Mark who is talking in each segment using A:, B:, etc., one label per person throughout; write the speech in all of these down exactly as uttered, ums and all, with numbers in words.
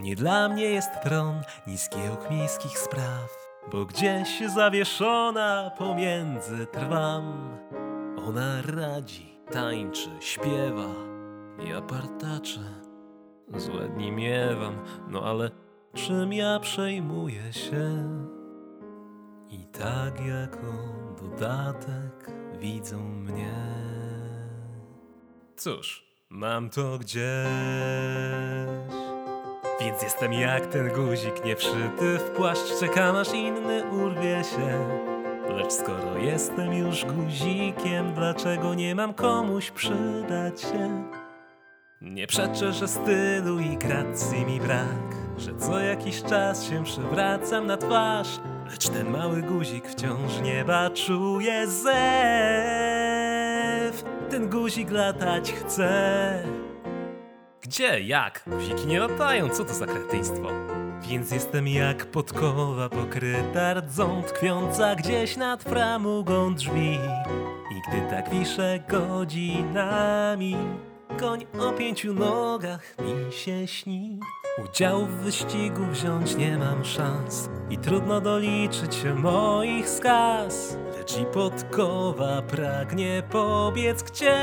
A: nie dla mnie jest tron niski łuk miejskich spraw, bo gdzieś zawieszona pomiędzy trwam. Ona radzi, tańczy, śpiewa, ja partaczę, złe dni miewam, no ale czym ja przejmuję się? I tak jako dodatek widzą mnie. Cóż, mam to gdzieś, więc jestem jak ten guzik nie wszyty w płaszcz. Czekam aż inny urwie się. Lecz skoro jestem już guzikiem, dlaczego nie mam komuś przydać się? Nie przeczę, że stylu i gracji mi brak, że co jakiś czas się przywracam na twarz, lecz ten mały guzik wciąż nieba czuje zew. Ten guzik latać chce. Gdzie? Jak? Guziki nie latają, co to za kretyństwo? Więc jestem jak podkowa pokryta rdzą, tkwiąca gdzieś nad framugą drzwi. I gdy tak wiszę godzinami, koń o pięciu nogach mi się śni. Udziału w wyścigu wziąć nie mam szans i trudno doliczyć się moich skaz, lecz i podkowa pragnie pobiec gdzieś,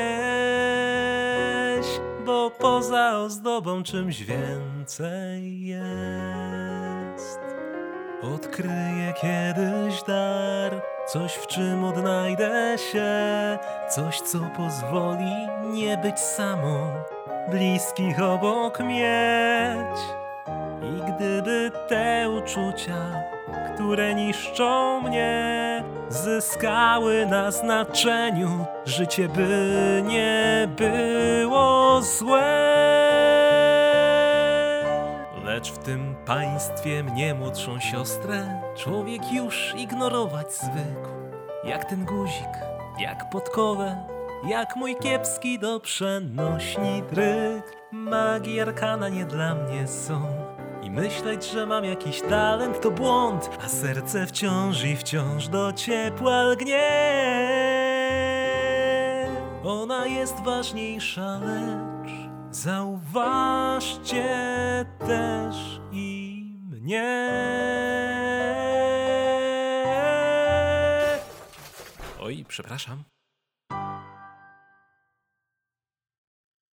A: bo poza ozdobą czymś więcej jest. Odkryję kiedyś dar, coś w czym odnajdę się, coś co pozwoli nie być samą, bliskich obok mieć. I gdyby te uczucia, które niszczą mnie, zyskały na znaczeniu, życie by nie było złe. Lecz w tym państwie mnie młodszą siostrę człowiek już ignorować zwykł. Jak ten guzik, jak podkowę, jak mój kiepski do przenośni dryk. Magii arkana nie dla mnie są i myśleć, że mam jakiś talent to błąd, a serce wciąż i wciąż do ciepła lgnie. Ona jest ważniejsza, lecz zauważcie też i mnie. Oj, przepraszam.